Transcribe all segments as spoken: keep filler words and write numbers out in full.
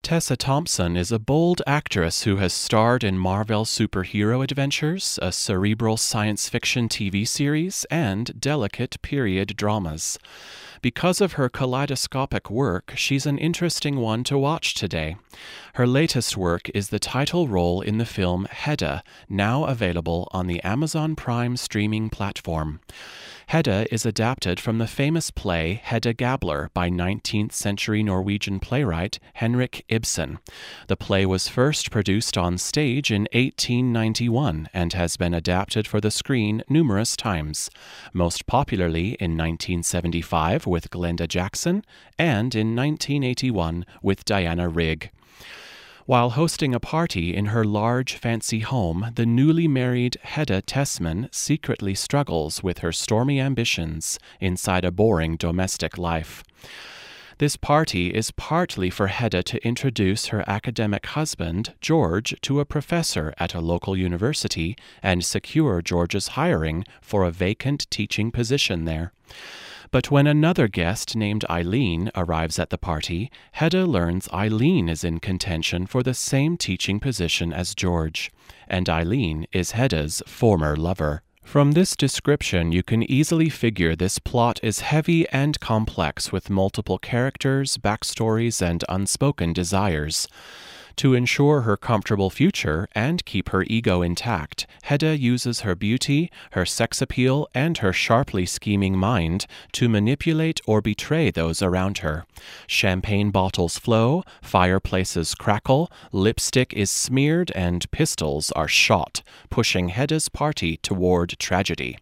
Tessa Thompson is a bold actress who has starred in Marvel superhero adventures, a cerebral science fiction T V series, and delicate period dramas. Because of her kaleidoscopic work, she's an interesting one to watch today. Her latest work is the title role in the film Hedda, now available on the Amazon Prime streaming platform. Hedda is adapted from the famous play Hedda Gabler by nineteenth century Norwegian playwright Henrik Ibsen. The play was first produced on stage in eighteen ninety-one and has been adapted for the screen numerous times, most popularly in nineteen seventy-five with Glenda Jackson and in nineteen eighty-one with Diana Rigg. While hosting a party in her large, fancy home, the newly married Hedda Tessman secretly struggles with her stormy ambitions inside a boring domestic life. This party is partly for Hedda to introduce her academic husband, George, to a professor at a local university and secure George's hiring for a vacant teaching position there. But when another guest named Eileen arrives at the party, Hedda learns Eileen is in contention for the same teaching position as George, and Eileen is Hedda's former lover. From this description, you can easily figure this plot is heavy and complex with multiple characters, backstories, and unspoken desires. To ensure her comfortable future and keep her ego intact, Hedda uses her beauty, her sex appeal, and her sharply scheming mind to manipulate or betray those around her. Champagne bottles flow, fireplaces crackle, lipstick is smeared, and pistols are shot, pushing Hedda's party toward tragedy.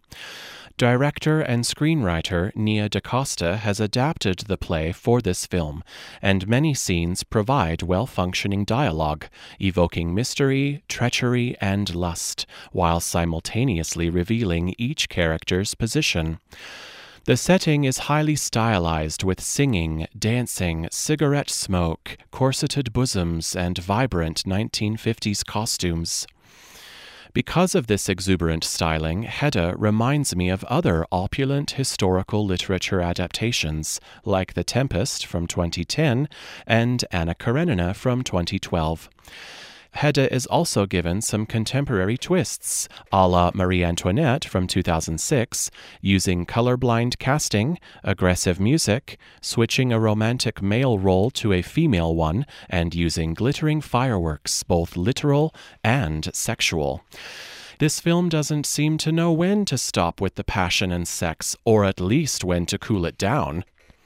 Director and screenwriter Nia DaCosta has adapted the play for this film, and many scenes provide well-functioning dialogue, evoking mystery, treachery, and lust, while simultaneously revealing each character's position. The setting is highly stylized with singing, dancing, cigarette smoke, corseted bosoms, and vibrant nineteen fifties costumes. Because of this exuberant styling, Hedda reminds me of other opulent historical literature adaptations, like The Tempest from twenty ten and Anna Karenina from twenty twelve. Hedda is also given some contemporary twists, a la Marie Antoinette from two thousand six, using colorblind casting, aggressive music, switching a romantic male role to a female one, and using glittering fireworks, both literal and sexual. This film doesn't seem to know when to stop with the passion and sex, or at least when to cool it down.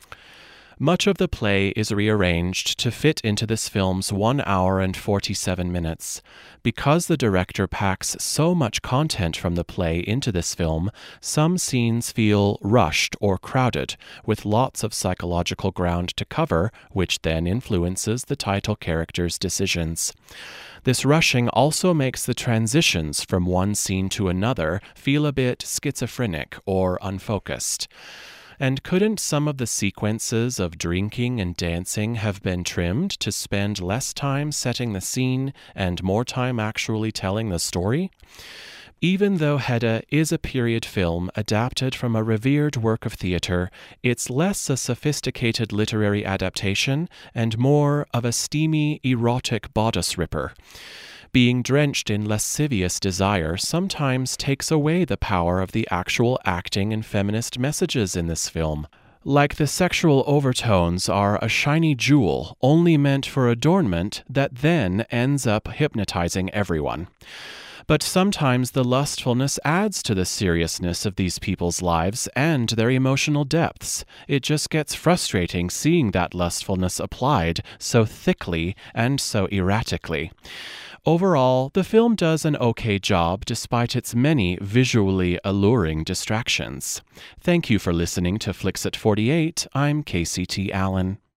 Much of the play is rearranged to fit into this film's one hour and forty-seven minutes. Because the director packs so much content from the play into this film, some scenes feel rushed or crowded, with lots of psychological ground to cover, which then influences the title character's decisions. This rushing also makes the transitions from one scene to another feel a bit schizophrenic or unfocused. And couldn't some of the sequences of drinking and dancing have been trimmed to spend less time setting the scene and more time actually telling the story? Even though Hedda is a period film adapted from a revered work of theater, it's less a sophisticated literary adaptation and more of a steamy, erotic bodice ripper. Being drenched in lascivious desire sometimes takes away the power of the actual acting and feminist messages in this film. Like the sexual overtones are a shiny jewel only meant for adornment that then ends up hypnotizing everyone. But sometimes the lustfulness adds to the seriousness of these people's lives and their emotional depths. It just gets frustrating seeing that lustfulness applied so thickly and so erratically. Overall, the film does an okay job despite its many visually alluring distractions. Thank you for listening to Flicks at forty-eight. I'm Casey T. Allen.